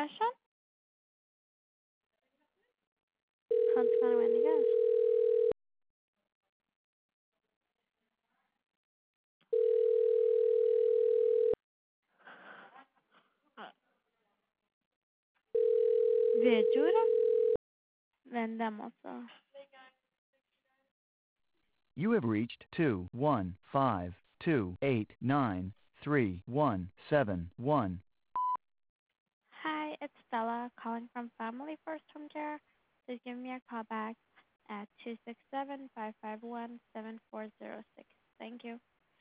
question? How's it going, Wendigo? Viatura? Vendemos. You have reached 21528931711. Hi, it's Stella calling from Family First Home Care. Please give me a call back at 267-551-7406. Thank you.